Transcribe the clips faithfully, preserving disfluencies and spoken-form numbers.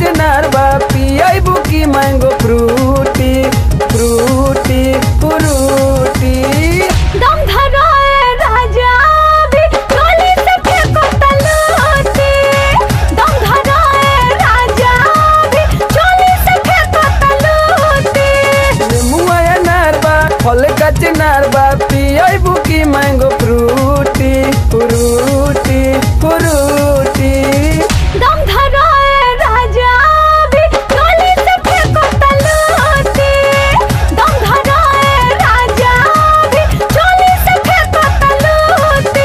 कचनार बा पियाबू की मैंगो फ्रूटी फ्रूटी फ्रूटी। दम धरो ए राजा भी चोली से फेंको तलूटी। दम धरो ए राजा भी चोली से फेंको तलूटी। मुआ अनार बा फल कचनार बा पियाबू की मैंगो फ्रूटी फ्रूटी फ्रूटी। दम धरो ए राजा भी चोली से फेंको तलूटी। दम धरो ए राजा भी चोली से फेंको तलूटी।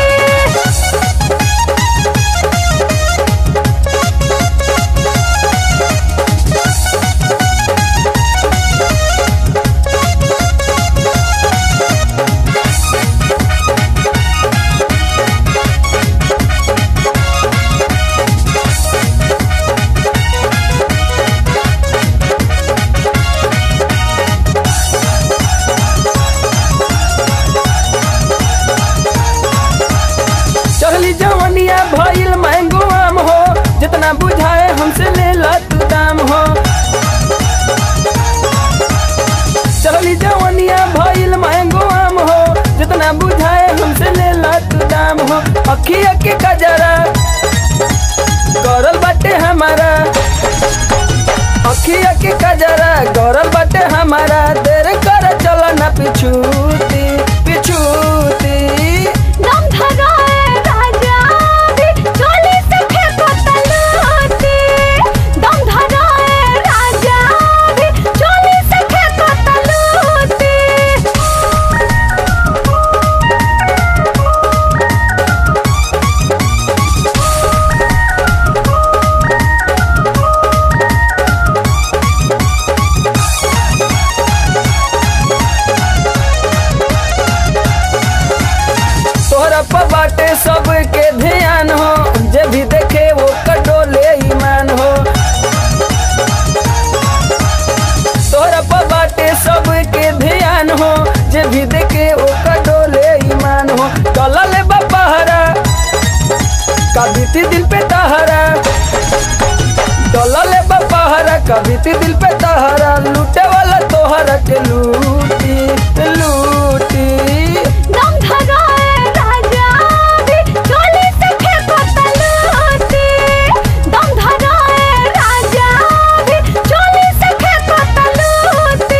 चढ़ली जवनिया भइल मैंगो आम हो जितना बुझाए हमसे ले ला तू दाम हो। चढ़ली जवनिया भइल मैंगो आम हो जितना बुझाए हमसे ले ला तू दाम हो। अखिया के कजरा गरल बाटे हमारा अखिया के कजरा गरल बाटे हमारा देर कर चला ना पिछूती पिछूती। दम धरो ए राजा भी चोली से फेंको तलूटी। दम धरो ए राजा भी चोली से फेंको तलूटी। तोहरा पर बाटे सबके ध्यान हो जे भी देखे वो कटोले ईमान हो। तोहरा पर बाटे सबके ध्यान हो जे भी देखे वो कटोले ईमान हो। कलले बपहरा कभी दिल पे तहरा डलले बपहरा कभी दिल पे तहरा लूटे वाला तोहरा के लूटी लूटी। दम धरो ए राजा भी चोली से फेंको तलूटी। दम धरो ए राजा भी चोली से फेंको तलूटी।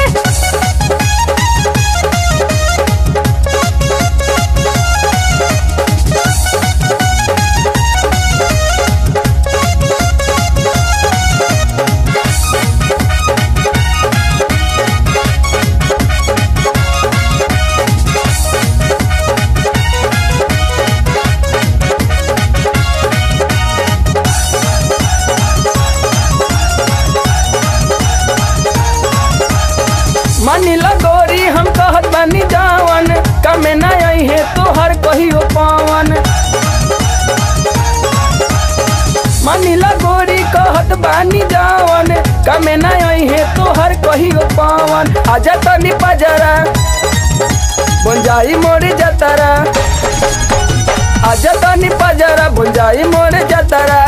मानिला गोरी हम कहत बानी जावन कमे ना आई है तोहर कहियो पावन। मानिला गोरी कहत बानी जावन कमे ना आई है तोहर कहियो पावन। आजा तनी पजरा बुंजाई मोरे जतरा आजा तनी पजरा बुंजाई मोरे जतरा।